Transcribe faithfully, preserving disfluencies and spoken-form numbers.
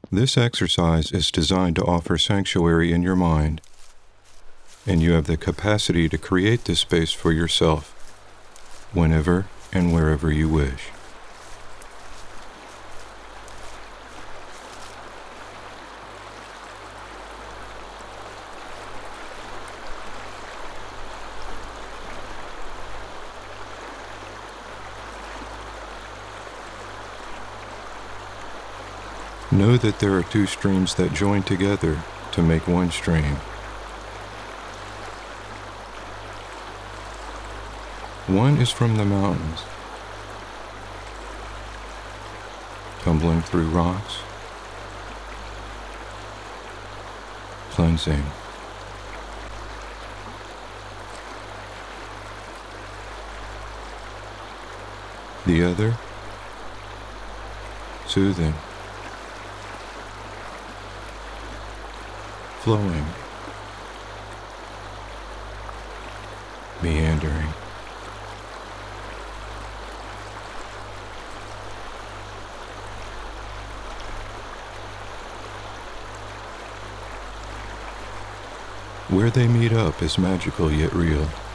This exercise is designed to offer sanctuary in your mind, and you have the capacity to create this space for yourself whenever and wherever you wish. Know that there are two streams that join together to make one stream. One is from the mountains, tumbling through rocks, cleansing. The other, soothing, flowing, meandering. Where they meet up is magical yet real.